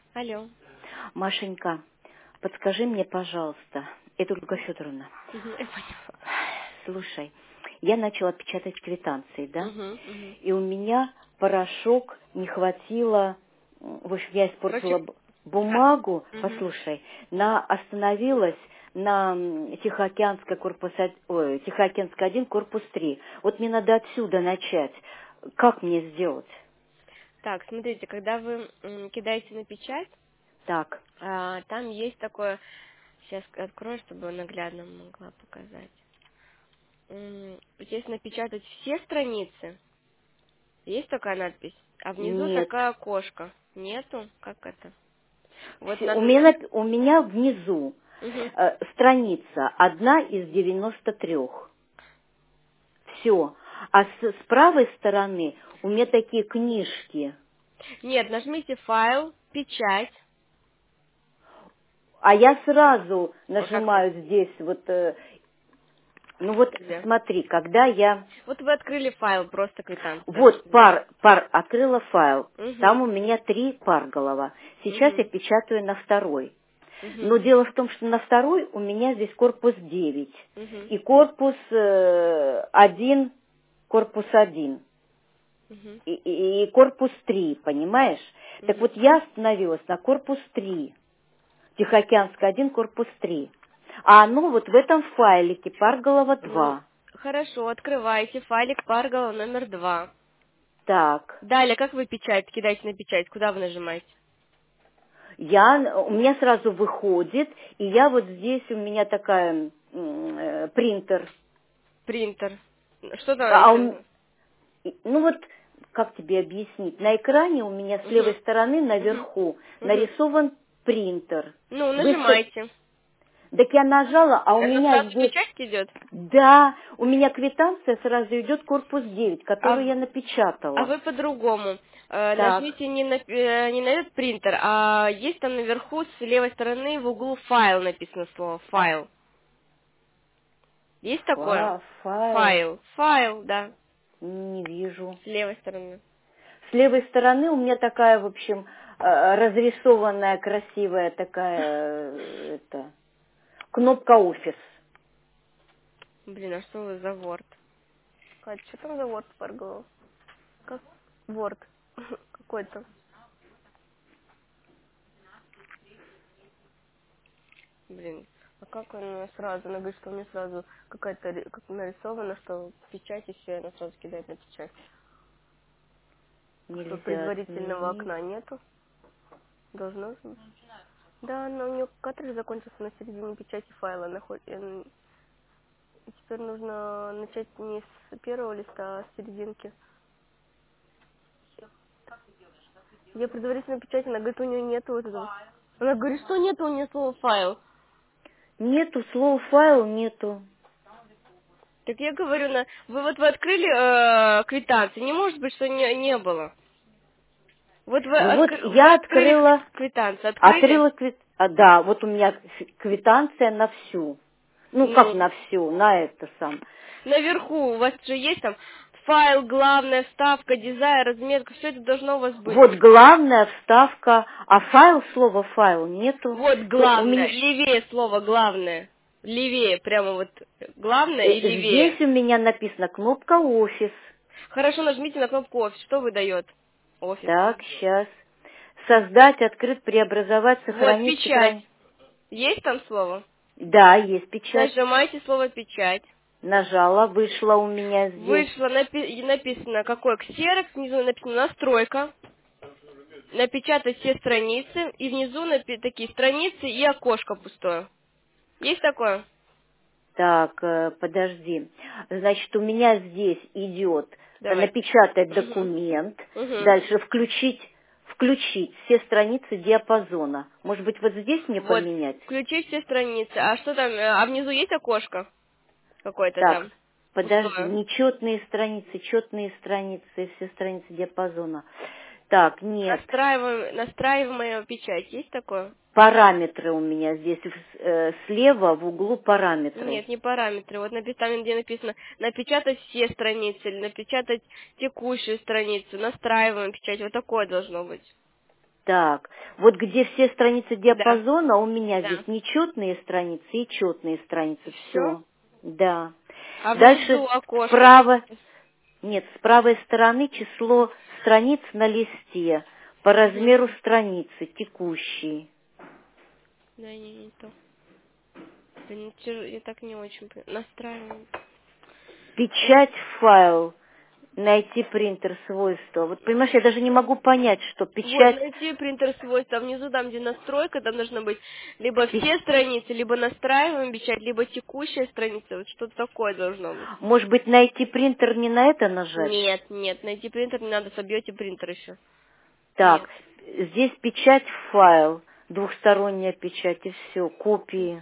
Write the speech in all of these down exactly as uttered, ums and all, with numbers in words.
Алло. Машенька, подскажи мне, пожалуйста, это Ольга Федоровна. Угу, я поняла. Слушай, я начала печатать квитанции, да? Угу, угу. И у меня порошок не хватило, м, в общем, я испортила Короче, б- так. бумагу, Угу. послушай, на остановилась на м, Тихоокеанской корпус, од- ой, Тихоокеанской один, корпус три. Вот мне надо отсюда начать. Как мне сделать? Так, смотрите, когда вы м, кидаете на печать, Так, а, там есть такое, сейчас открою, чтобы наглядно могла показать. М, вот если напечатать все страницы, есть такая надпись, а внизу нет. такая окошко. Нету? Как это? Вот Всё, У надо... меня, нап- у меня внизу Угу. э, страница одна из девяноста трех. Все. А с, с правой стороны у меня такие книжки. Нет, нажмите файл, печать. А я сразу Вот как вот? нажимаю здесь вот, э, ну вот Где? смотри, когда я, Вот вы открыли файл, просто квитанция вот должна быть. пар, пар, открыла файл, там Угу. у меня три пар голова. Сейчас я Угу. печатаю на второй. Угу. Но дело в том, что на второй у меня здесь корпус девять Угу. и корпус э, один, корпус один. Угу. И, и- и корпус три, понимаешь? Так Угу. вот я остановилась на корпус три. Тихоокеанский один, корпус три. А оно вот в этом файлике Парголова Ну, два. хорошо, открывайте файлик Паргала номер два. Так, Далее, как вы печать, кидаете на печать, куда вы нажимаете? я, у меня сразу выходит, и я вот здесь, у меня такая м, э, принтер. Принтер. Что там А у м- еще? и- ну вот, как тебе объяснить, на экране у меня с левой Угу. стороны Угу. наверху Угу. нарисован принтер. Ну, Высо- нажимайте. Так я нажала, а у Это меня сразу здесь... печать идет? Да, у меня квитанция сразу идет корпус девять, А, которую в- я а напечатала. вы по-другому. Э, Так, нажмите не на, э, не на этот принтер, а есть там наверху с левой стороны в углу файл написано слово файл. Есть такое? фа- файл, Файл. Файл, да. не вижу. С левой стороны. С левой стороны у меня такая, в общем, э, разрисованная, красивая такая, э, это, кнопка офис. Блин, а что вы за Word? Кать, что там за Word Паргало? Как Word какой-то. Блин, а как он сразу? Она говорит, что у меня сразу какая-то ри- как нарисовано, что печать и все, она сразу кидает на печать. Что Нельзя предварительного отменить. окна нету? Должно быть. Да, но у нее картридж закончился на середине печати файла. наход- эм, И теперь нужно начать не с первого листа, а с серединки. Я предварительно печать, она говорит, у нее нету вот этого. Она говорит, что нету у нее слова файл. Нету, слова файл нету. Так я говорю, на... вы вот вы открыли э, квитанцию, не может быть, что не, не было. Вот вы, Ну вот откр- вы я открыли кви- открыла, квитанцию, открыли? открыла квит... а, да, вот у меня кви- квитанция на всю. Ну, как Ну, на всю, на это сам. наверху у вас же есть там файл, главная вставка, дизайн, разметка, все это должно у вас быть. Вот главная вставка, а файл, слова файл нету. Вот То у главное, меня, левее слово главное. Левее, прямо вот главное и э, левее. здесь у меня написано кнопка офис. Хорошо, нажмите на кнопку офис. Что выдает офис? Так, сейчас. Создать, открыть, преобразовать, Вот, сохранить, печать. сохранить. Есть там слово? Да, есть печать. Нажимайте слово печать. Нажала, вышла у меня здесь. Вышло, напи- написано какой ксерокс, внизу написано настройка. Напечатать все страницы, и внизу напи- такие страницы и окошко пустое. Есть такое? Так, э, подожди. Значит, у меня здесь идет э, Давайте. напечатать Угу. документ, Угу. дальше включить, включить все страницы диапазона. Может быть, вот здесь мне Вот, поменять? включить все страницы. А что там, э, а внизу есть окошко какое-то Так, там? подожди, Пустое. нечетные страницы, четные страницы, все страницы диапазона. Так, нет. Настраиваем, настраиваемая печать. Есть такое? Параметры у меня здесь э, слева в углу параметры. Нет, не параметры. Вот напи- там, где написано напечатать все страницы, или напечатать текущую страницу, настраиваем печать. Вот такое должно быть. Так, Вот где все страницы Да. диапазона, у меня Да. здесь нечетные страницы и четные страницы. Все? Все. Да. А Дальше внизу окошко. справа, нет, с правой стороны число страниц на листе по Угу. размеру страницы, текущей. Да, не, не то. Блин, тяж- я так не очень пон- настраиваю. Ой. Печать файл. Найти принтер свойства. Вот понимаешь, я даже не могу понять, что Вот, печать... найти принтер свойства. Внизу, там, где настройка, там должно быть либо пи- все страницы, либо настраиваем печать, либо текущая страница. Вот что-то такое должно быть. Может быть, найти принтер не на это нажать? Нет, нет, найти принтер не надо, собьете принтер еще. Так, Нет. здесь печать файл, двухсторонняя печать и все, копии.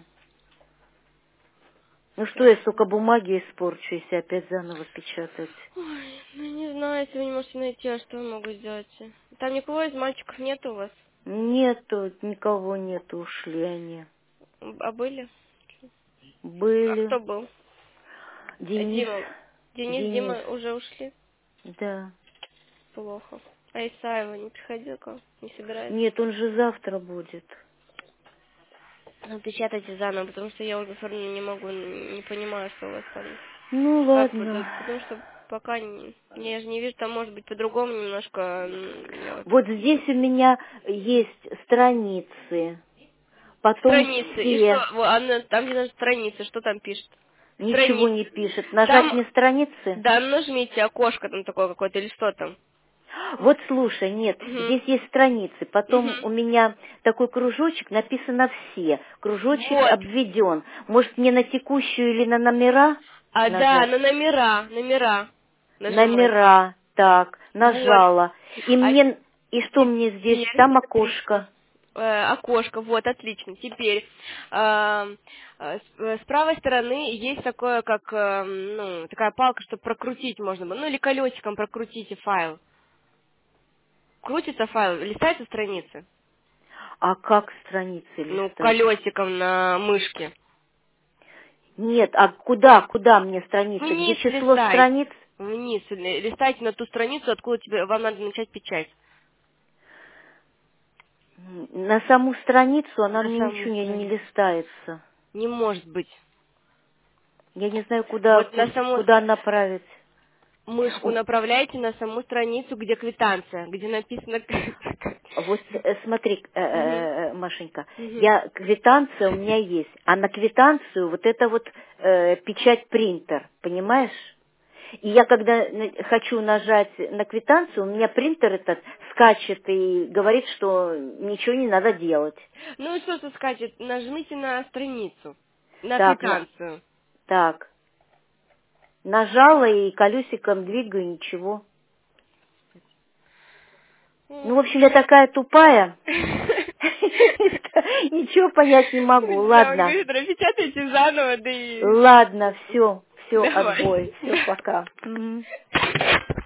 Ну что, Сейчас. я столько бумаги испорчу, если опять заново печатать? Ой, ну не знаю, если вы не можете найти, а что я могу сделать? Там никого из мальчиков нет у вас? Нету, никого нету, ушли они. А были? А Были кто был? Э, Денис, Дима. Денис, Денис, Дима уже ушли? да. Плохо. А Исаева не приходил к вам? Не собирается? Нет, он же завтра будет. Ну, печатайте заново, потому что я уже все равно не могу, не понимаю, что у вас там. Ну Как вы тут? ладно. Потому что пока не, я же не вижу, там может быть по-другому немножко. м, Я вот. Вот здесь у меня есть страницы, потом Страницы. И что? все. Во, Анна, там, где на странице, что там пишет? Ничего не Страницы. пишет. Нажать Там, мне страницы? да, нажмите окошко там такое какое-то или что там. Вот слушай, нет, Угу. здесь есть страницы, потом Угу. у меня такой кружочек, написано все. Кружочек Вот. обведен. Может, мне на текущую или на номера А, да, нажать? на номера, номера нажимайте. Номера, так, Вот. нажала. И А мне, и что мне здесь? теперь, Там смотрите, окошко. э, окошко, вот, отлично. Теперь э, э, с э, с правой стороны есть такое, как, э, ну, такая палка, чтобы прокрутить можно было, ну, или колесиком прокрутите файл. Крутится файл, листается страницы. А как страницы Ну, листать? колесиком на мышке. Нет, а куда, куда мне страницы? Где Вниз число листайте. страниц? Вниз. ли- Листайте на ту страницу, откуда тебе, вам надо начать печать. М, На саму страницу она На мне самую ничего не, не страницу. листается. Не может быть. Я не знаю, куда, Вот на ку- саму куда направить. мышку У- направляйте на саму страницу, где квитанция, где написано... Вот э, смотри, э, Мгм. э, Машенька, Мгм. я квитанция у меня есть, а на квитанцию вот это вот э, печать принтер, понимаешь? И я когда на- хочу нажать на квитанцию, у меня принтер этот скачет и говорит, что ничего не надо делать. Ну и что тут скачет? Нажмите на страницу, на Так, на, квитанцию. так, нажала и колесиком двигаю, ничего. Ну, в Ой. общем, я такая тупая, ничего понять не могу. Да, он Ладно, говорит, напечатайте заново, да и... ладно, все, все, Давай. отбой, все, пока. Мгм.